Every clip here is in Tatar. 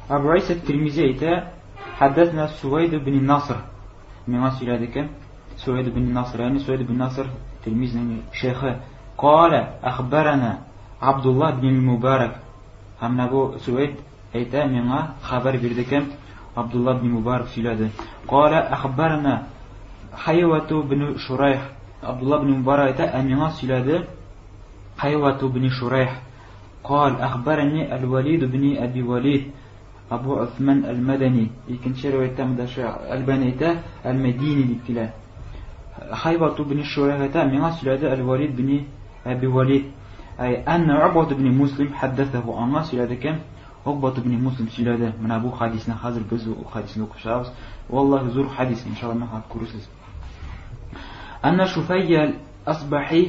Абу Иса Тирмизи әйтә: "Хаддасна Суайд ибн Наср". Миңа сөйләде кем? Суайд ибн Наср, яни Суайд ибн Наср Тирмизиның шейхы. Кала ахбарана Абдулла ибн Мубарак. Һәм бу Суайд әйтә, миңа хәбәр бирде кем? Абдулла ибн Мубарак сөйләде. Кала ахбарана Хайвату ибн Шурайх. Абдулла ибн Мубарак әйтә, миңа сөйләде Хайвату ибн Шурайх. قال أخبرني الوليد بن أبي وليد أبو عثمان المدني. إكنشي رواية مدشة البنيتة المديني لكلا. حيبة بن شريحة من سلادة الوليد بن أبي وليد أي أن عقبة بن مسلم حدثه أما سلادة كم؟ عقبة بن مسلم سلادة من أبو حديثنا حاضر بزو حديثنا كشاوس والله زور حديث إن شاء الله ما كورسز. أن شفي الأصبحي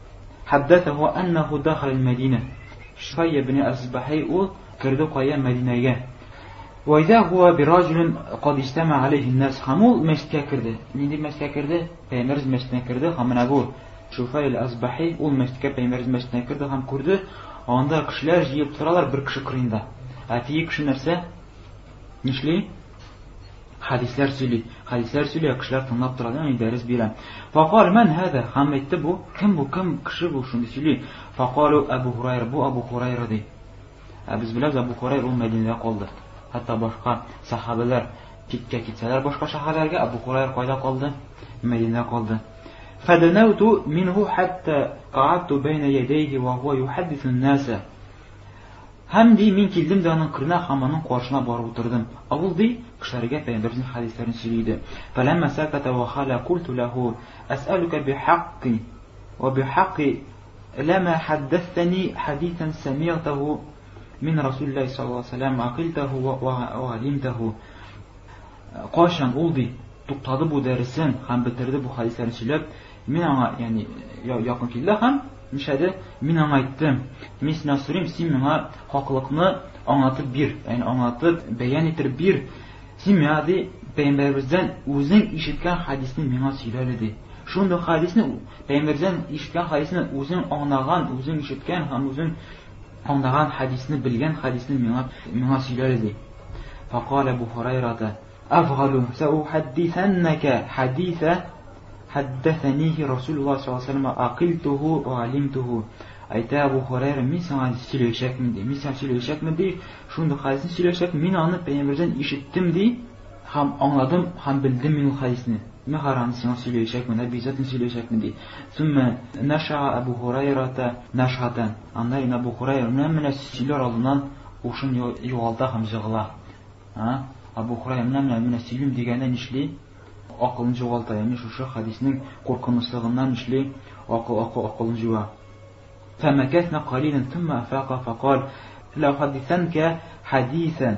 حدثه أنه دخل المدينة. شفي بن الأصبحي كردو قيا مدينة. وإذا هو برجل قد اجتمع عليه الناس. خمول مسكا كرده. نيدي مسكا كرده؟ بيمرز مسكا كرده. خمن أقول شفي الأصبحي مسكا بيمرز مسكا كرده. خم كرده. Анда кешеләр җыеп торалар бер кеше кырында. Әти кеше нәрсә? Нишли? Хадисләр сөйли. Хадисләр сөйли, кешеләр тыңлап торалар, аны дәрес бирә. Фақал мен хәза? Хам әйтте бу. Кем бу? Кем кеше бу? Шунда сөйли. Фақалу Абу Хурайра. Бу Абу Хурайра ди. Без беләбез, Абу Хурайра ул Мәдинәдә калды. Хәтта башка сахабалар китсәләр башка шәһәрләргә, Абу Хурайра кайда калды? Мәдинәдә калды. فدنوت منه حتى قعدت بين يديه وهو يحدث الناس. Һәм ди мин килдем дә аның кырына һәм аның каршына барып утырдым. Авыл ди кешеләргә пәйгамбәрнең хадисләрен сөйләде. فلما سكت وخلى قلت له أسألك بحقي وبحق لما حدثتني حديثا سمعته من رسول الله صلى الله عليه وسلم عقلته وعلمته. Кашан ул ди туктады бу дәресен һәм битерде бу хадисләрне сөйләп, мин аңа ягъни якын килде һәм нишәде мин аңа әйттем: "Мин сиңа сорыйм, син миңа хаклыкны аңлатып бир, ягъни аңлатып бәян итеп бир. Син миңа ди пәйгамбәребездән үзең ишеткән хадисны миңа сөйлә ди. Шундый хадисны пәйгамбәрдән ишеткән хадисны үзең аңлаган, үзең ишеткән һәм үзең аңлаган хадисны белгән хадисны миңа сөйлә ди." فقال أبو هريرة: أفضل سأحدثنك حديثا حدثنيه رسول الله صلى الله عليه وسلم عقلته وعلمته. Әйтә Абу Хурайра: "Мин сиңа сөйләшәкмен ди. Мин сиңа сөйләшәкмен ди. Шундый хадисны сөйләшәк, мин аны пәйгамбәрдән ишеттем ди, һәм аңладым, һәм белдем мин ул хадисны. Мин хараны сиңа сөйләшәкмен, обязательно сөйләшәкмен ди." Сумма наша Абу Хурайрата нашхатан. Аннан Абу Хурайра менә сөйләр алдыннан ушын югалта һәм җыгыла. Абу Хурайра менә сөйлим дигәндә нишли? Акылын җугалта, ягъни шушы хадисның куркынычлыгыннан нишли? Акылын җуа. فمكثنا قليلا ثم أفاق فقال: "لا أحدثنك حديثا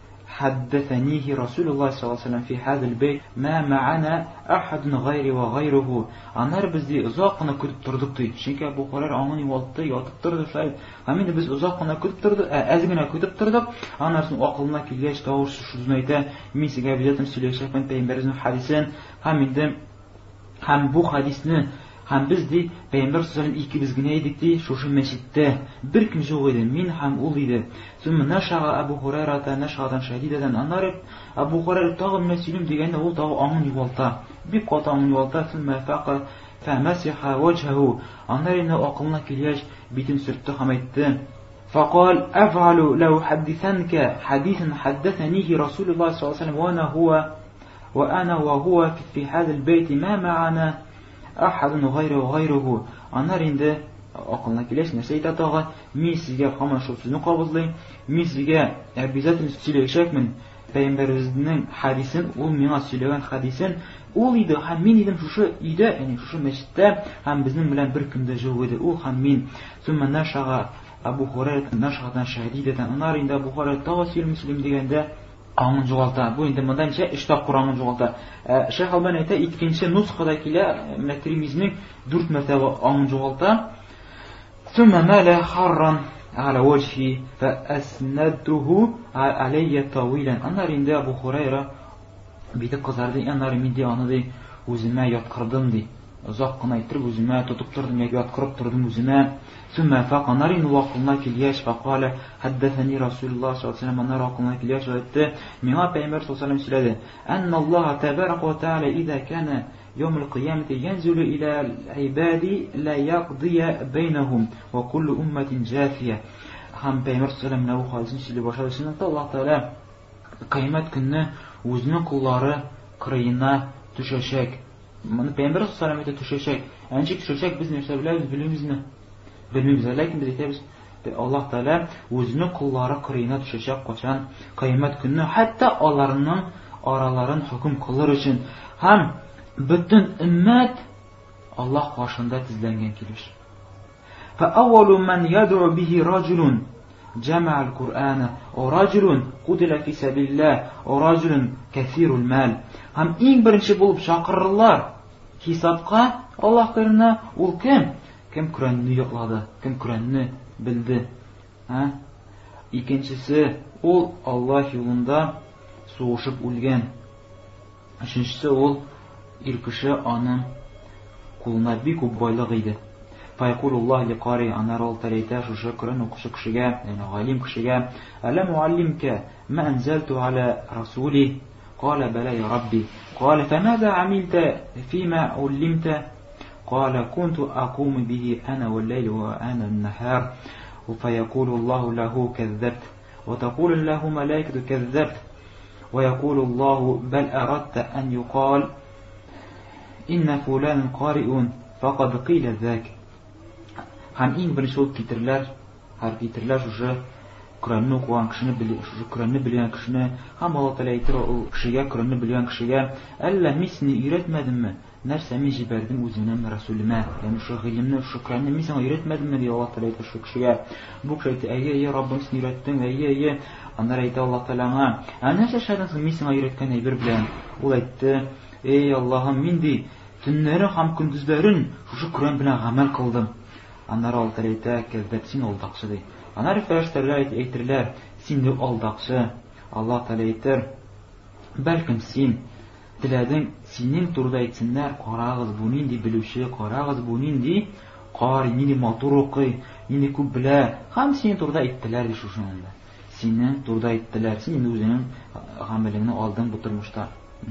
حدثنيه رسول الله صلى الله عليه وسلم في هذا البيت ما معنا أحد غيري وغيره." Аннары без ди озак кына көтеп тордык ди. Чөнки Абу Хурайра аңын юалтты, ятып торды шулай. Һәм инде без озак кына көтеп тордык, әз генә көтеп тордык. Аннарсын акылына килгәч, тавыш шуны әйтә: "Мин сезгә обязательно сөйләшәкмен пәйгамбәрнең хадисен." Һәм бу хадисны һәм без ди пәйгамбер сүзләрен икебез генә идек ди, шушы мәчеттә бер кем юк иде, мин һәм ул иде. Сумма нашага Абу Хурайрата нашадан шадидәдән. Аннары Абу Хурайра тагы менә сөйлим дигәндә ул тагы аңын югалта. Бик каты аңын югалта. Сумма фаqa фамасиха вajhahu. Аннары инде акылына килгәч битен сөртте һәм әйтте: "فقال أفعل لو حدثنك حديثا حدثنيه رسول الله صلى الله عليه وسلم وأنا وهو في هذا البيت ما معنا أحد غيره." Аннары инде акылына килгәч нәрсә әйтә тагы: "Мин сезгә һаман шул сүзне кабызлыйм. Мин сезгә обязательно сөйләшәкмен. Пәйгамбәребезнең хадисен, ул миңа сөйләгән хадисен, ул иде һәм мин идем шушы өйдә, яни шушы мәчеттә, һәм безнең белән бер кемдә юк иде, ул һәм мин." Сумма нашага Абу Хурайра нашадан шадидәтән. Аннары инде Абу Хурайра тагы сөйлим дигәндә аңын җугалта. Бу инде монда ничә 3 тапкыр аңын җугалта. Шейх Албани әйтә, икенче нусхада килә, Тирмизинең 4 мәртәбә аңын җугалта. ثم مال حرا على وجهي فأسندته علي طويلا. Аннары инде Абу Хурайра бите кызарды, аннары мин ди аны ди үземә яткырдым ди. озак кына иттереп үземә тотып тордым, яки аткырып тордым үземә. ثم فاق نار وقلنا كلياش فقال حدثني رسول الله صلى الله عليه وسلم نار وقلنا كلياش وقت ميغا پیغمبر صلى الله عليه وسلم سلده أن الله تبارك وتعالى إذا كان يوم القيامة ينزل إلى العباد لا يقضي بينهم وكل أمة جاثية. هم پیغمبر صلى الله عليه وسلم نو خالصين سيلي باشا سنة الله تعالى قيامت كنه وزنن kulları kırıyına düşecek. Peygamber sallallahu aleyhi ve sellem düşecek. Ancak düşecek biz нәрсә bilemiz mi? Bilmiyoruz. Lakin biz aytamiz, Allah Teala özünün kulları kırıyına düşecek kaçan kıyamet günü, hatta onlarının araların hüküm kılır için hem bütün ümmet Allah karşında tizlengen gelir. فَأَوَّلُ مَنْ يَدْعُ بِهِ رَجُلٌ جَمَعَ الْقُرْآنَ وَرَجُلٌ قُتِلَ فِي سَبِيلِ اللّٰهِ وَرَجُلٌ كَثِيرُ الْمَالِ. Hem en birinci bulup çakırırlar hesapka Allah kırına ol kim? Kim Kur'an'ı yokladı, kim Kur'an'ı bildi. İkincisi, ol Allah yolunda soğuşup ölgen. Üçüncüsü, ol ilkişi anın kuluna bir көп байлык иде. Файкулуллах ликари анар ул тарейта шушы Kur'an укушы кишигә, яни галим кишигә, "Алам уаллимка ма анзалту аля расули?" قال بلى يا ربي. قال فماذا عملت فيما علمت؟ قال كنت أقوم به أنا والليل وأنا النهار. فيقول الله له كذبت، وتقول له ملائكة كذبت، ويقول الله بل أردت أن يقال إن فلان قارئ فقد قيل ذاك. Hem en birinci olup getirler şuşu Kur'an'ı okuyan kişini, Kur'an'ı bilen kişini, hem Allah Teala aytır o kişiye, Kur'an'ı bilen kişiye, "Alla misni öğretmedin mi? Nersemi jiberdim özümden Resulüme." Yani şu ilimni, şu Kur'an'ı mi sana öğretmedim mi diye Allah Teala aytır şu kişiye. Bu kişi aytır, "Ey Rabbim seni öğrettin, ey." Onlar aytır Allah Teala'na, "Nerede şeyden mi sana öğretken bir bilen?" O aytır, "Ey Allah'ım, min di tünlerin hem gündüzlerin şu Kur'an bilen amel kıldım." Onlar Allah Teala aytır, "Kezzebsin oldakçı." diye. Anar ferişteler aytırlar, "Sen de oldakçı." Allah Teala aytır, "Belkim sen diledin senin turda etsinler, qarağız bu nindi bilüşü, qarağız bu nindi qari, nindi maturuqi, nindi көп bilä." Ham senin turda ettiler de şuşunda. Senin turda ettiler, senin özünün amelini aldın bu turmuşta.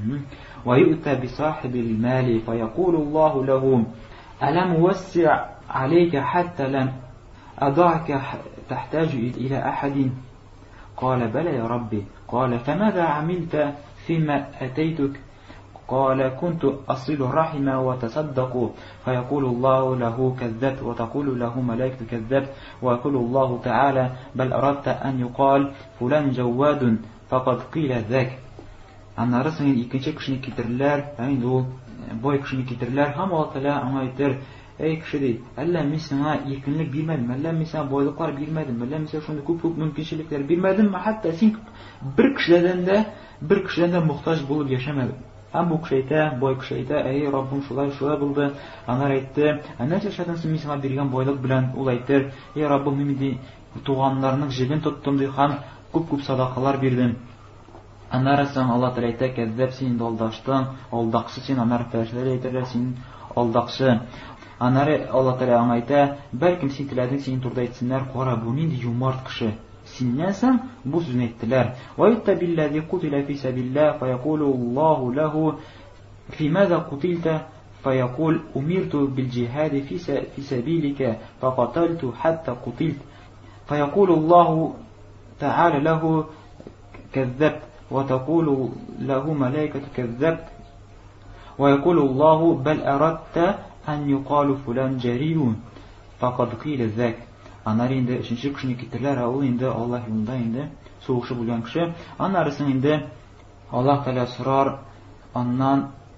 Ve yu'ta bi sahibil mali fe yekulullahu lehum alam wasi' aleyke hatta lam ada'ke tahtaju ila ahadin. قال بلى يا ربي. قال فماذا عملت فيما أتيتك؟ قال كنت أصل الرحم وتصدق. فيقول الله له كذبت، وتقول له ملائكة كذبت، ويقول الله تعالى بل أردت أن يقال فلان جواد فقد قيل ذاك. Anları senin ikinci kişini getirdiler, yani o boy kişini getirdiler. Hem Allah Teala ona aytır, "Ey kişi değil, Allah mi sana yekünlük bilmedim, Allah mi sana boylıklar bilmedim, Allah mi sana şunda көп mümkünçilikler bilmedim mi? Hatta sen bir kişiden de muhtaç bulup yaşamadın." Hem bu kişi aytır, boy kişi aytır, "Ey Rabbim şulay buldu." Anar aytır, "Nerede yaşadın sen sana bergen boylık bilen?" Ul aytır, "Ey Rabbim, men tuğanlarının jibin tuttum diye hem көп sadakalar berdim." Anar sen Allah Teala aytır, "Kezzeb, sen aldaştın, aldakçı sen." Anar ferişteler aytırlar, "Sen aldakçı." Anar Allah Teala aytır, "Belkim sen diledin senin turda etsinler, qara bu nindi yumart kişi. Sinnesən bu sözünü ettiler." "Ve yuttabillazi qutila fi sabilillah fe yekulullahu lehu fi maza qutilta feyekul umirtu bil cihadi fi sabilike faqataltu hatta qutilt. Feyekulullahu ta'ala lehu kezzebt ve tekulu lehu melaiketu kezzebt ve yekulullahu bel eratte en yuqalu fulan ceriyun faqad qile zek." Anar indi üçüncü kişini getirdiler, o indi Allah yolunda indi soğuşu bulgan kişi. Anarısın indi Allah Teala sorar, ondan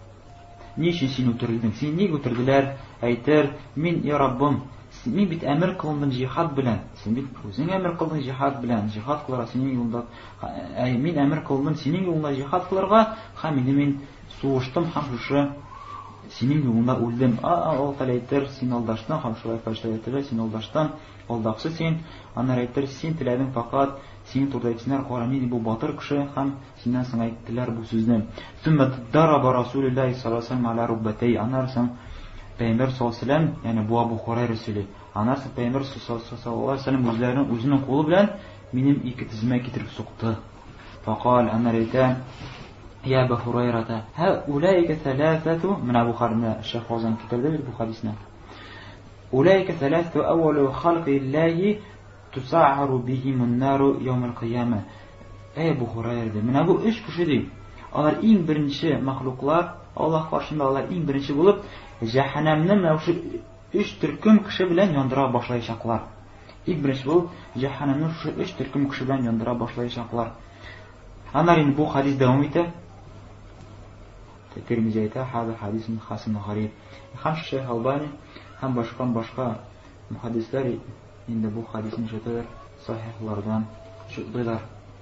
niçin sen ötürüldün? Sen niye götürdüler? Aytır, "Min ya Rabbim, men bit emir kılındım cihad bilen. Sen bit özün emir kıldın cihad bilen. Cihad kılara senin yolunda. Men emir kıldım senin yolunda cihad kılarga, hem men soğuştum, hem şu senin yolunda öldüm." Allah Teala aytır, "Sen aldaştın, hem şulay farşlaytırlar, sen aldaştın, aldakçı sen." Anar aytır, "Sen tiledin fakat senin turda etsinler, qaramini bu batır kişi, hem senden sana ayttılar bu sözünü." "Sümme daraba Rasulullah sallallahu aleyhi ve sellem ala rubbatey." Anarsan Пәйгамбер саллаллаху алейхи ва саллям, ягъни бу Абу Хурайра сөйли. Аннан Пәйгамбер саллаллаху алейхи ва саллям үзенең кулы белән минем ике теземә китереп сукты. Фақал аннарайта я Абу Хурайрата ха улайка саласату мен Абу Хурайра Шейх Фаузан китерде бу хадисне. Улайка саласату аввалу халқиллахи туса'ару бихимун нару яумал қияма. Абу Хурайра менә бу 3 кеше ди. Алар иң беренче мәхлуклар, Аллаһ каршында алар иң беренче булып җәһәннәмне менә шу 3 төркем кеше белән яндыра башлаячаклар. Иң беренче бул җәһәннәмне шу 3 төркем кеше белән яндыра башлаячаклар. Аннан бу хадис дәвам итә. Тирмизи әйтә, хәзер хадисен хасан гариб. Һәм Шейх Албани һәм башка мөхәддисләр инде бу хадисны җәтәләр сахихлардан шудлар.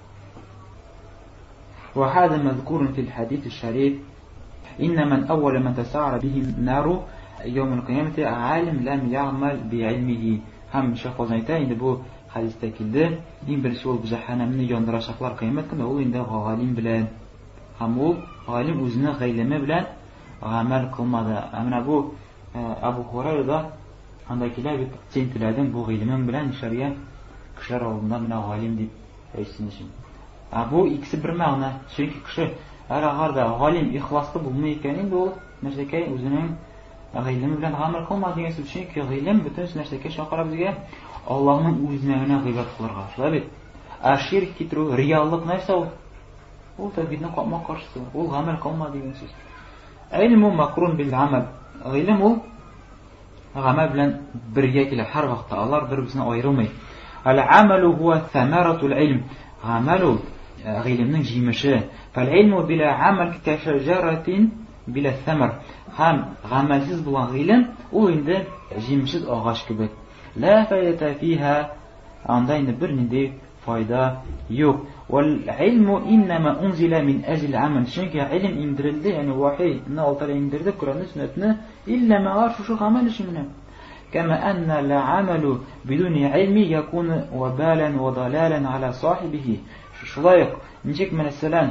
وهذا مذكور في الحديث الشريف إن من أول من تسعر به النار يوم القيامة عالم لم يعمل بعلمه. هم Шейх Фаузан әйтә, инде бу хадистә килде. Иң беренче ул җәһәннәмне яндырачаклар кыямәт көндә ул инде галим белән. Һәм ул галим үзенең гыйлеме белән гамәл кылмады. Менә бу Абу Хурайра анда килә бит, син теләдең бу гыйлемең белән шәрия кешеләр алдында менә галим дип әйтсен өчен. Бу икесе бер мәгънә. Чөнки кеше агарда галим ихласлы булмый икән, инде ул нәрсәкә үзенең гыйлеме белән гамәл кылмады дигән сүз. Чөнки гыйлем бөтен нәрсәкә чакыра безгә Аллаһның үзенә генә гыйбадәт кылырга. Шулай бит. Ширк китерү, риялык нәрсә ул? Ул тәвхидне капма каршысы. Ул гамәл кылмады дигән сүз. Илму макрун бил амал. Гыйлем ул гамәл белән бергә килә һәр вакытта. Алар бер-берсеннән аерылмый. Ал-амалу хува самаратул илм. Гамәл гыйлемнең җимеше. Фал-илму била амал кашаҗаратин била самар. Һәм гамәлсез булган гыйлем ул инде җимешсез агач кебек. Ла файда фиха, анда инде бер нинди файда юк. Вал-илму иннама унзила мин аҗл амал. Чөнки илм индерелде, ягъни вахийны Алла индерде, Куранны, Сөннәтне, илля ма ашу гамәл өчен менә. Кама анна ла-амалу бидуни илми якуну вабалан ва далалан ала сахибихи. Шулай ук ничек мәсәлән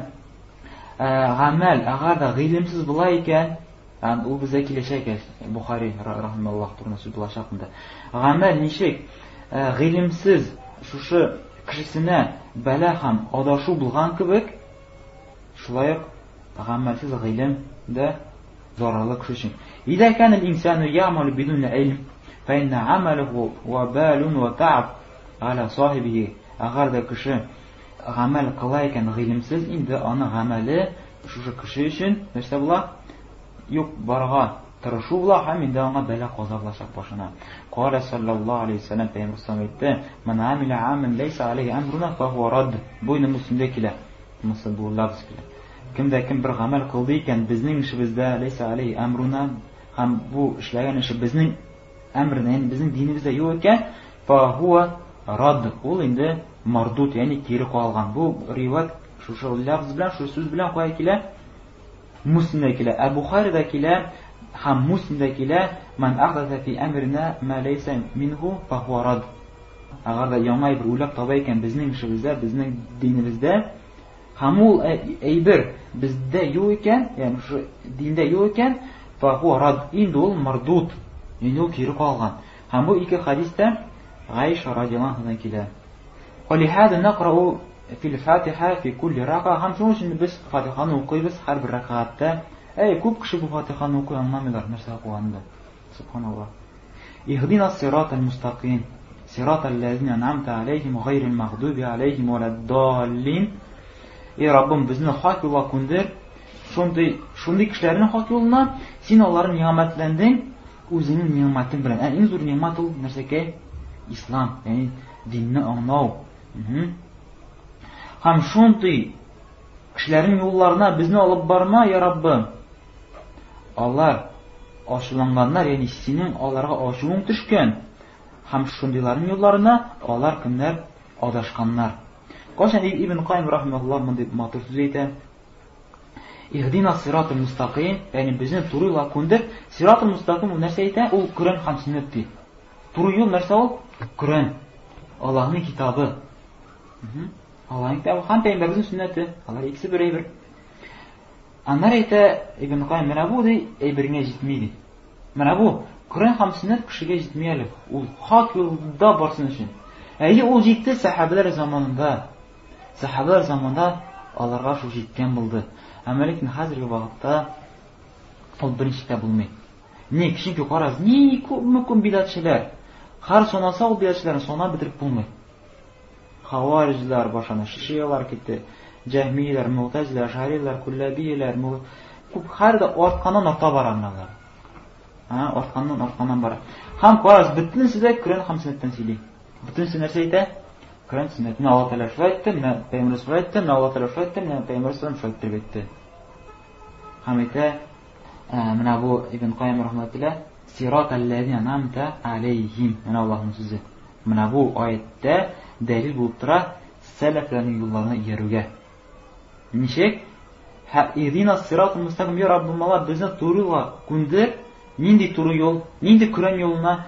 гамәл агада гыйлемсез була икән, ул безгә киләчәк Бухари рахималлаһ турында сүз булачак монда. Гамәл ничек гыйлемсез шушы кешесенә бәла һәм адашу булган кебек, шулай ук гамәлсез гыйлем дә зарарлы кеше өчен. Идә кан ал-инсану яъмалу бидуни илм фа инна амалуhu вабалун ва та'аб ала сахибихи. Агар кеше гамәл кыла икән гыйлемсез, инде аны гамәле шушы кеше өчен нәрсә була? Юк барга тырышу була һәм инде аңа бәла казаблашак башына. Кала саллаллаһу алейхи ва саллям пәйгамбер әйтте: "Ман амила аман лейса алейхи амруна фа хуа рад." Бу инде муслимдә килә. Муслим бу лафз килә. Кем бер гамәл кылды икән безнең эшебездә лейса алейхи амруна, һәм бу эшләгән эше безнең әмренә, безнең динебездә юк икән, фа хуа рад. Ул инде мардут, ягъни кире калган. Бу риват шушы лафз белән, шу сүз белән кая килә? Муслимдә килә. Абу Хурайрада килә һәм Муслимдә килә: "Ман ахдаса фи амрина ма лейса минху фа хуа рад." Агар да яңа бер уйлап таба икән безнең эшебездә, безнең динебездә, һәм ул әйбер бездә юк икән, ягъни шу диндә юк икән, фа хуа рад. Инде ул мардут, инде ул кире калган. Һәм бу ике хадистә Айша радиллаһу анха килә. ولهذا نقرأ في الفاتحة في كل ركعة. هم شو مش بس فاتحة نوقي بس حرب ركعات. كوب كشبه فاتحة نوقي أمام مدار نرسل قوانده. سبحان الله. اهدنا الصراط المستقيم صراط الذين أنعمت عليهم غير المغضوب عليهم ولا الضالين. Rabbim bizning haq yo'lga ko'ndir. Shunday kishilarning haq yo'lina sen ularni ne'matlending, o'zining ne'mating bilan. Eng zo'r ne'mat ul narsaki islom, ya'ni dinni anglov. Ham shunday kishilarning yo'llarına bizni olib barma, ya Rabbim. Allar oshlanganlar, ya'ni sening onlarga oshuv tushgan. Ham shundaylarning yo'llarına allar kimlar adashganlar. Qashani Ibn Qayyim rahimahulloh bunday matur so'z aytadi. Ihdina siratal mustaqim, ya'ni bizni to'g'ri yo'lga ko'ndir. Siratal mustaqim u narsa aytadi, u Qur'on ham sunnatdir. To'g'ri yo'l narsa u Qur'on, Allohning kitobi. Allohning kitobi ham payg'ambarning sunnati. Allar ikkisi bir. Anlar aytadi Ibn Qayyim mana bu ayberga yetmaydi. Менә бу Коръән һәм Сөннәт кешегә җитми әле. Ул хак юлда барсын өчен. Әйе, ул җитте сахабалар заманында. Сахабалар заманында аларга шул җиткән булды. Әмма ләкин хәзерге вакытта ул беренчедә булмый. Ник? Чөнки караз, ни күп бидатчылар. Һәр санаса ул бидатчыларны сана бетереп булмый. Хавариҗләр башына шишиялар китте. Җәһмийләр, Муътазиләр, Ашариләр, Куллабийләр, күп һәрдә артканнан арта бараннар. Артканнан бара. Һәм караз бөтенесе дә Коръән һәм Сөннәттән сөйли. Бөтенесе нәрсә әйтә? Коръән Сөннәтне Аллаһ Тәгалә шайтты, менә Пәйгамбәр шайтты, менә Аллаһ Тәгалә шайтты, менә Пәйгамбер шайтты бетте. Һәм әйтә, менә бу Ибн Кайим рахмәтуллаһ, сиратал лазина намта алейхим. Менә Аллаһның сүзе. Менә бу аятта дәлил булып тора сәләфләрнең юлларына йөрүгә. Ничек? Идина сиратал мустақим, я Раббым, Алла безне туры юлга күндер. Нинди туры юл? Нинди Коръән юлына?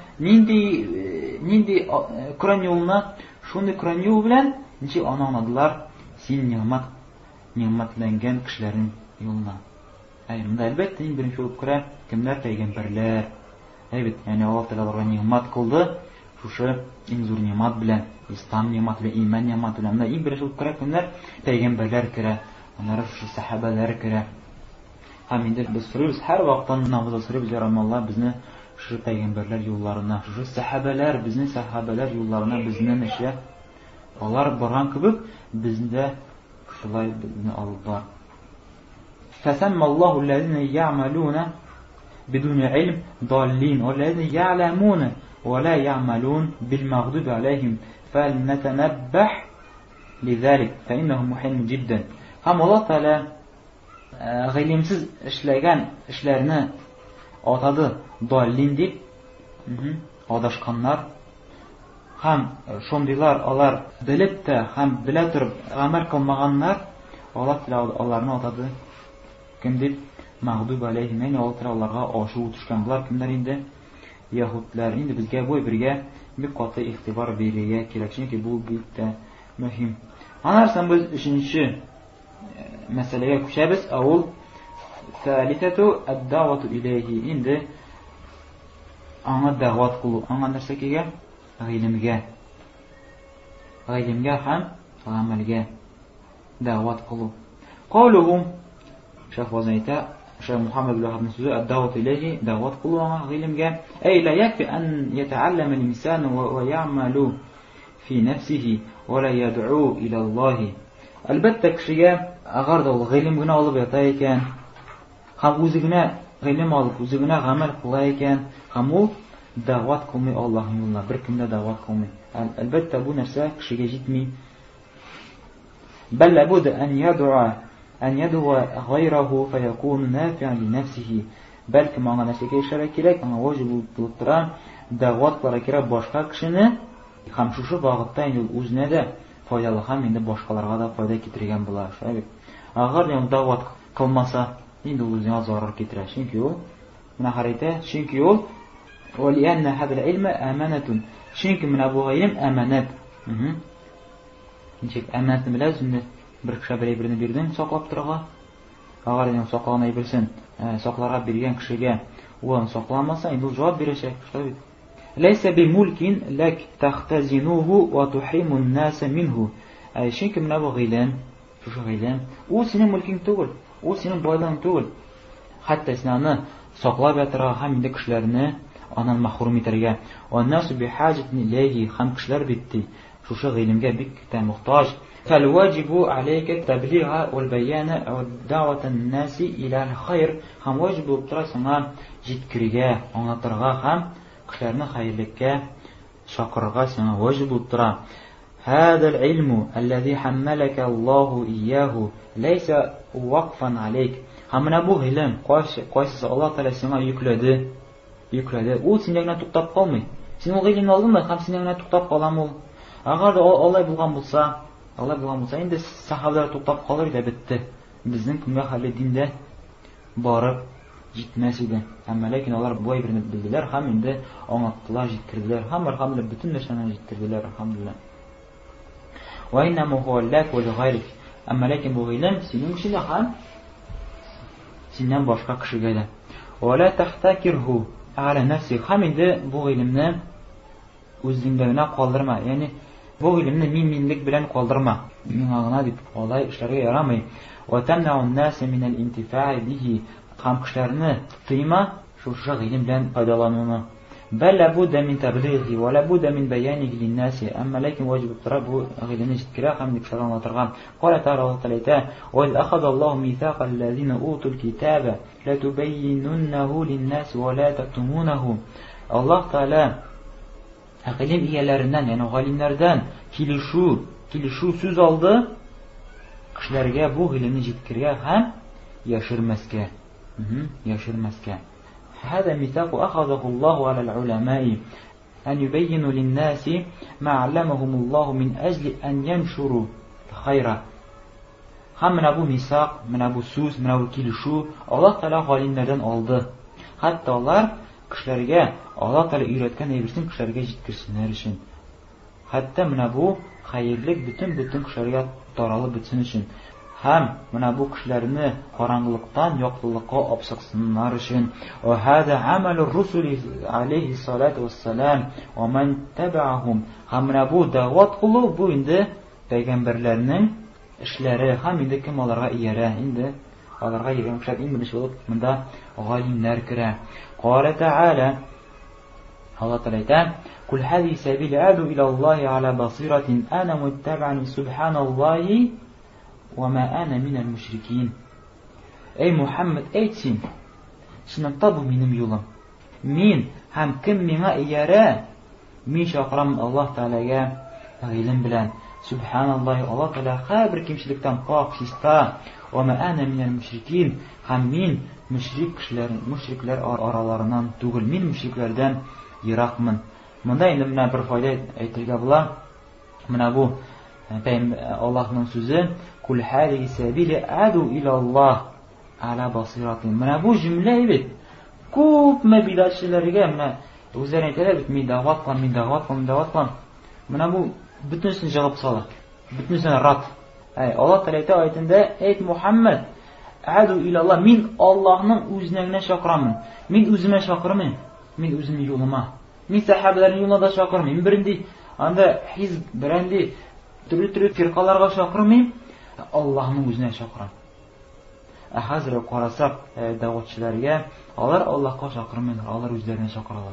Нинди Коръән юлына? Шундый Коръән юл белән ничек анаңладылар син нимәтләнгән кешеләрнең юлына. Монда әлбәттә иң беренче булып керә кемнәр? Пәйгамбәрләр. Әйбет, ягъни Аллаһ Тәгалә аларга нимәт кылды. Шушы иң зур нимәт белән, ислам нимәте белән, иман нимәте белән. Монда иң беренче булып керә кемнәр? Пәйгамбәрләр керә. Аннары шушы сахабалар керә. Һәм инде без сорыйбыз, һәр вакытта намазда сорыйбыз, я Раббым, Алла безне шушы пәйгамбәрләр юлларына, шушы сахабалар, безнең сахабалар юлларына безне нәшә алар барган кебек бездә шулай безне алып. فسمى الله الذين يعملون بدون علم ضالين والذين يعلمون ولا يعملون بالمغضوب عليهم فلنتنبه لذلك فإنه محن جدا. Һәм Аллаһ Тәгалә гыйлемсез эшләгән эшләрне атады даллин дип, адашканнар. Һәм шундыйлар алар белеп тә һәм белә торып гамәл кылмаганнар, Аллаһ Тәгалә аларны атады кем дип? Мәгъдуб алейһим, яни аларга ашуы төшкән. Булар кемнәр инде? Яһудлар. Инде безгә бу бергә бик каты игътибар бирергә кирәк, чөнки бу бик тә мөһим. Аннан без өченче мәсьәләгә күчәбез. Ул ثالثة الدعوة إليه. Инде аңа дәгъват кылу. Аңа нәрсә кирәк? Гыйлемгә һәм гамәлгә дәгъват кылу. Каулухум Шейх Вазайта, Шейх Мухаммад бин Сөзе, الدعوة إليه دعوات кылу аңа гыйлемгә. أي لا يكفي أن يتعلم الإنسان ويعمل في نفسه ولا يدعو إلى الله. Әлбәттә кешегә агар да ул гыйлем генә алып ята икән, һәм үзе генә гыйлем алып, үзе генә гамәл кыла икән, һәм ул дәгъват кылмый Аллаһның юлына, бер кемдә дәгъват кылмый. Әлбәттә бу нәрсә кешегә җитми. بل لابد أن يدعو غيره فيكون نافعا لنفسه. Бәлки аңа нәрсәгә ишарә кирәк, аңа ваҗиб булып тора дәгъват кылырга кирәк башка кешене, һәм шушы вакытта инде үзенә дә файдалы һәм инде башкаларга да файда китергән була. Шулай. Агар ул дәгъват кылмаса, инде ул үзенә зарар китерә. Чөнки ул менә харайта, чөнки ул وَلِأَنَّ هَذَا الْعِلْمَ أَمَانَةٌ. Чөнки менә бу гыйлем әманат. Ничек әманатны беләсезме? Бер кеше берне бирдең саклап торырга. Агар ул саклаган әйберсен сакларга биргән кешегә ул сакламаса, инде ул җавап бирәчәк. Шулай. لَيْسَ بِمُلْكٍ لَكْ تَخْتَزِنُهُ وَتُحْرِمُ النَّاسَ مِنْهُ. Чөнки менә бу гыйлем, шушы гыйлем, ул синең мөлкиң түгел, ул синең байлыгың түгел. Хәтта син аны саклап ятырга һәм инде кешеләрне анан мәхрүм итәргә. وَالنَّاسُ بِحَاجَةٍ إِلَيْهِ. Һәм кешеләр битти шушы гыйлемгә бик тә мохтаҗ. فالواجب عليك التبليغ والبيان ودعوة الناس إلى الخير. Һәм واجب булып тора сиңа җиткерергә, аңлатырга һәм кешеләрне хәйрлеккә чакырырга сиңа واجب булып тора. هذا العلم الذي حملك الله إياه ليس وقفا عليك. Һәм менә бу гыйлем, кайсы Аллаһ Тәгалә сиңа йөкләде. Ул сиңа генә туктап калмый. Син ул гыйлемне алдыңмы, һәм сиңа генә туктап каламы ул? Агар алай булган булса, инде сахабалар туктап калыр иде, бетте. Безнең көнгә хәле диндә барып җитмәс иде. Әмма ләкин алар бу әйберне белделәр һәм инде аңлаттылар, җиткерделәр. Һәм һәм бөтен нәрсәне җиткерделәр, алхамдулилlah. Ва иннама хуа лак ва лигайрик. Әмма ләкин бу гыйлем синең өчен һәм синнән башка кешегә дә. Ва ла тахтакирху. ala nafsi, һәм инде бу гыйлемне үзеңдә генә калдырма. Ягъни бу гыйлемне минлек белән калдырма. Миңа гына дип алай эшләргә ярамый. Ва тамнау ан-нас мин ал-интифа'i биhi, һәм кешеләрне тыйма шушы гыйлем белән файдалануны. Бәл лабудда мин таблигhi ва лабудда мин баяниhi лин-наси, әмма ләкин ваҗиб бу гыйлемне җиткерә һәм кешеләргә аңлатырга. Кала тәгалә: "Ва из ахада Аллаһу мисаqa аллазина утул китаба ла тубаййинуннаху лин-наси ва ла тактумунаху." Аллаһ Тәгалә гыйлем ияләреннән, ягъни галимнәрдән килешү сүз алды кешеләргә бу гыйлемне җиткерергә һәм яшермәскә. هذا ميثاق أخذه الله على العلماء أن يبينوا للناس ما علمهم الله من أجل أن ينشروا الخير. Һәм менә бу мисак, менә бу сүз, менә бу килешү Аллаһ Тәгалә галимнәрдән алды. Хәтта алар кешеләргә Аллаһ Тәгалә өйрәткән әйберсен кешеләргә җиткерсеннәр өчен. Хәтта менә бу хәерлек бөтен кешеләргә таралып бетсен өчен. Һәм менә бу кешеләрне караңгылыктан яктылыкка апсыксыннар өчен. Ва хада амалур русули алейхи салату вассалам ва ман табаахум. Һәм менә бу дәгъват кылу бу инде пәйгамбәрләрнең эшләре. Һәм инде кем аларга иярә? Инде аларга ияргән кешеләр иң беренче булып монда галимнәр керә. Кала тәгалә, Аллаһ Тәгалә әйтә: "Кул хази сабили аду иля Аллаһи аля басиратин ана муттабани субханаллаһи ва ма ана минал мушрикин." Эй Мухаммад, әйт син, чынлыкта бу минем юлым. Мин һәм кем миңа иярә, мин чакырам Аллаһ Тәгаләгә гыйлем белән. Субханаллаһи, Аллаһ Тәгалә һәр кимчелектән пак, чиста. Ва ма ана минал мушрикин, һәм мин мушрикләр араларыннан түгел, мин мушрикләрдән еракмын. Монда инде менә бер файда әйтергә була. Менә бу Аллаһның сүзе: "Кул хази сабили аду иля Аллаһ аля басиратин." Менә бу җөмлә бит күпме бидатчыларга менә үзләре әйтәләр бит: "Мин дәгъват кылам." Менә бу бөтенсен җавап сала. Бөтенсен рад. Аллаһ Тәгалә аятында: "Әйт Мухаммад, аду иля Аллаһ." Мин Аллаһның үзенә генә чакырамын. Мин үземә чакырмыйм. Мин үземнең юлыма. Мин сахабаларның юлына да чакырмыйм. Беренди анда хизб, беренди төрле фиркаларга чакырмыйм. Аллаһның үзенә чакырам. Хәзер карасак дәгъватчыларга, алар Аллаһка чакырмыйлар, алар үзләренә чакыралар.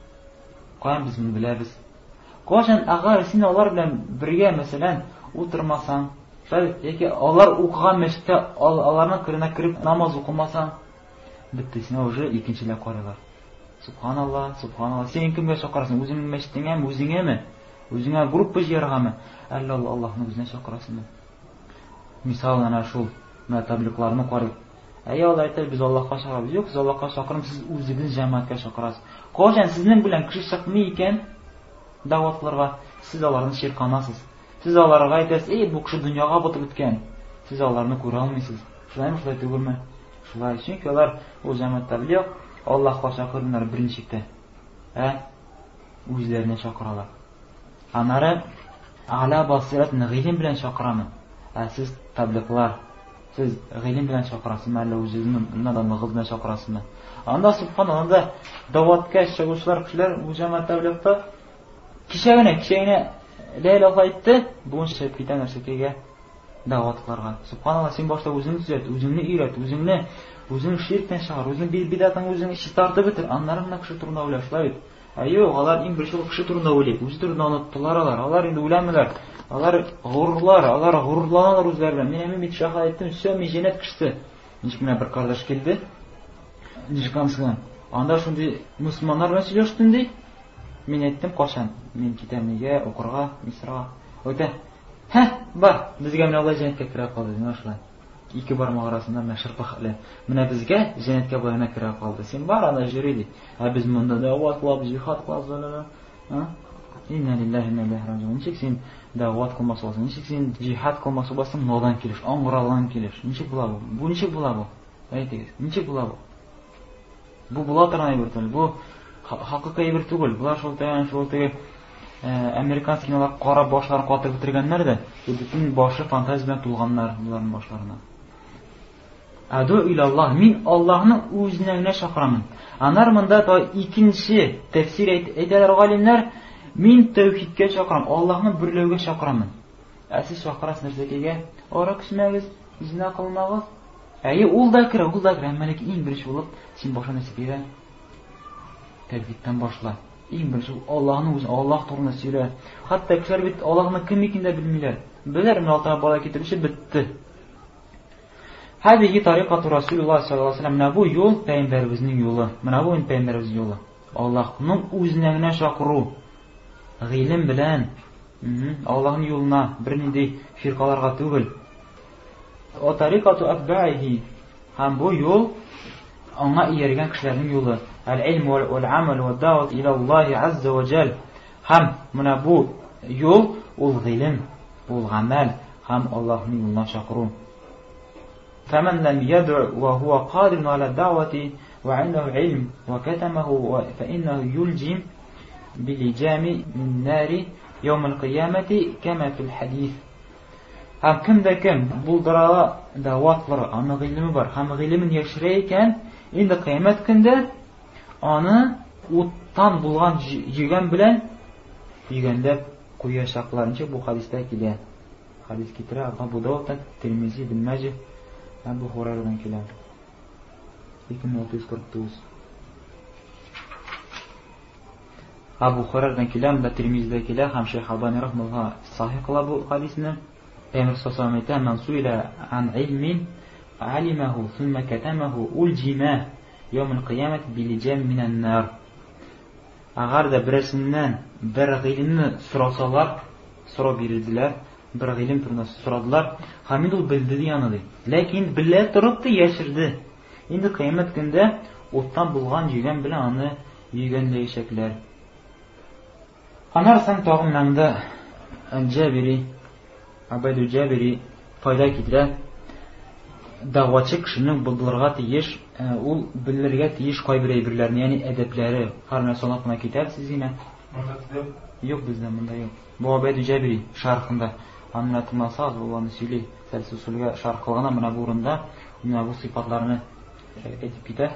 Каян без моны беләбез? Кашан агар син алар белән бергә мәсәлән утырмасаң, яки алар укыган мәчеттә аларның кырына кирип намаз укымасаң, битте, син уже икенчеләп карыйлар. Субханаллах. Син кемгә чакырасың? Үзеңнең мәчетеңәме, үзеңәме? Үзеңә группа җыяргамы? Әллә Аллаһның үзенә чакырасыңмы? Мисал ана шул табликларны карый. Алар әйтә: "Без Аллаһка чакырабыз." Юк, сез Аллаһка чакырам, сез үзегез җәмәгатькә чакырасыз. Кашан сезнең белән кеше чыкмый икән дәгъватларга, сез аларны ширканасыз. Сез аларга әйтәсез: "Эй, бу кеше дөньяга батып беткән." Сез аларны күрә алмыйсыз. Шулай түгелме? Шулай, чөнки алар ул җәмәгатьтә билек Аллаһка чакырдылар беренчектә. Үзләренә чакыралар. Аннары аля басиратны гыйлем белән чакырамын. Сез табликлар, сез гыйлем белән чакырасызмы, әллә үзегезнең наданлыгы белән чакырасызмы? Анда субханаллах, дәгъваткә чыгучылар кешеләр бу җәмәгатьтә билектә кичәгенә Ләйлә әйтте, буынча китә нәрсәкәгә дәгъватларга. Субханаллах, син башта үзеңне төзәт, үзеңне өйрәт, үзеңне ширктән чыгар, үзеңне бидатың үзеңне чистартып бетер. Аннары гына кеше турында уйлашлар. Юк, алар иң беренче кеше турында уйлый, үзе турында оныттылар алар. Алар инде уйламыйлар. Алар горурланалар үзләренә. Мин бит шаһит әйттем, все, мин җәннәт кешесе. Ничек менә бер кардаш килде. Ничкамсың? Анда шундый мусламаннар белән сөйләштем ди. Мин әйттем, кашан? Мин китәм нигә укырга, Мисырга. Әйтә: бар, безгә менә алай җәннәткә керә калды, менә шулай. Ике бармак арасында мәшрпа хәле. Менә безгә җәннәткә баяна керә калды. Син бар анда җыри ди. Без монда дәгъват кылабыз, җихад кылабыз. Инна лиллаһи ва инна илейһи раҗиун. Ничек син дәгъват кылмас буласың? Ничек син җихад кылмас буласың? Надан килеш, аңгыралган килеш. Ничек була бу? Бу ничек була бу? Әйтегез, ничек була бу? Бу була торган әйбер түгел. Бу хакыйкый әйбер түгел. Булар шул теге американский кинолар карап башларын катып бетергәннәр дә, бөтен башы фантазия белән тулганнар буларның башларына. Аду илаллах, мин Аллаһның үзенә генә чакырамын. Анар монда та икенче тәфсир әйтәләр галимнәр, мин тәүхидкә чакырам, Аллаһны берләүгә чакырамын. Сез чакырасыз нәрсәгә? Ара күчмәгез, зина кылмагыз. Ул да керә, әмма ләкин иң беренче булып син башлы нәрсәгә? Тәвхидтән башла. Иң беренче Аллаһның үзен, Аллаһ турында сөйлә. Хәтта кешеләр бит Аллаһның кем икәнен дә белмиләр. Беләр, менә алтына бала китерүче бетте. Хәзиһи тарикату Расулуллаһ саллаллаһу алейһи ва сәллям, бу юл пәйгамбәребезнең юлы. Менә бу пәйгамбәребезнең юлы. Аллаһның үзенә генә чакыру. Гыйлем белән, Аллаһның юлына, бернинди фиркаларга түгел. О тарикату атбаихи, һәм бу юл аңа ияргән кешеләрнең юлы. Аль-илм вал-амал ва-даъват иля Аллаһи азза ва джал. Һәм менә бу юл ул гыйлем, ул гамәл һәм Аллаһның юлына чакыру. فمن لم يدع وهو قادر على الدعوة وعنده علم وكتمه فإنه يلجم بلجام من نار يوم القيامة كما في الحديث. Һәм кемдә кем булдыра дәватлар, аны гыйлеме бар, һәм гыйлемен яшерә икән, инде кыямәт көндә аны уттан булган йөгән белән йөгәндәп куячакларынча бу хадистә килә. Хадис китерә Абу Дауд, Тирмизи, Ибн Маҗah, Абу Хурайрадан килә. 2649. Абу Хурайрадан килә, да Тирмизидә килә, һәм Шейх Албани рахмәллаһ сахих кыла бу хадисне. Пәйгамбер саллаллаһу алейһи ва сәллям мансуила ан илмин алимаху сумма катамаху улҗима йawm al-qiyamah bilijam min an-nar. Агар да берсеннән бер гыйлемне сорасалар, сорап бирделәр, бер гыйлем турында сорадылар, һәм ул белде дигән ди. Ләкин белә торып та яшерде. Инде кыямәт көндә уттан булган йөгән белән аны йөгәнләячәкләр. Анарсан тагын мәңдә Ан-Җабири Абайду Җабири файда китерә. Дәгъватчы кешенең булдырырга тиеш, ул белергә тиеш кайбер әйберләрне, ягъни әдәпләре. Һәр салат кына китап сезгә. Юк бездә монда юк. Бу Абайду Җабири шархында аны тыңласагыз, ул аны сөйли. Сәлсүсүлгә шарх кылган менә бу урында менә бу сыйфатларны әйтеп китә,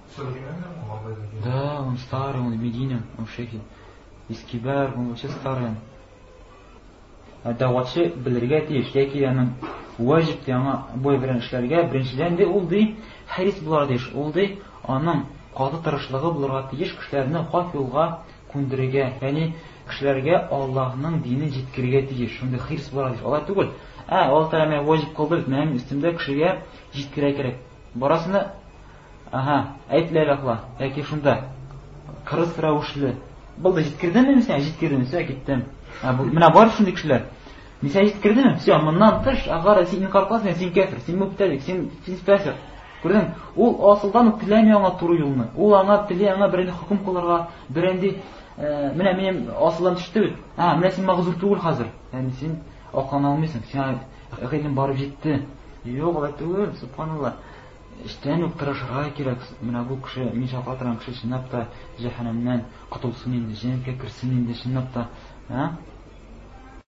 Да, он старый, он Медина, он шейх. Искибар, он вообще старый. Дәгъватчы белергә тиеш, яки аның ваҗиб яңа бой белән эшләргә, беренчедән ул ди харис булар диш, ул ди аның каты тырышлыгы булырга тиеш, кешеләрне хак юлга күндерергә, ягъни кешеләргә Аллаһның динен җиткерергә тиеш, шундый харис булар диш. Алай түгел. Алла Тәгалә менә ваҗиб кылды, менә өстемдә кешегә җиткерә кирәк. Барасыны әйтләр ахла, яки шунда кырыс рәвешле. Булды җиткердеңме син? Җиткердем, син киттем. Менә бар шундый кешеләр. Мисал җиткердеңме? Син моннан тыш, агар син инкар кылсаң, син кафир, син мубтәдик, син фасик. Күрдең? Ул асылдан теләми аңа туры юлны. Ул аңа теле аңа беренче хукым кылырга, беренче менә минем асылдан төште бит. Менә син магзур түгел хәзер. Ягъни син аклана алмыйсың. Син гыйлем барып җитте. Юк, алай түгел, субханаллах. Эштән үк тырышырга кирәк. Менә бу кеше, мин чакыртырам кеше чынлап та җәһәннәмнән котылсын инде, җәннәткә керсен инде чынлап та.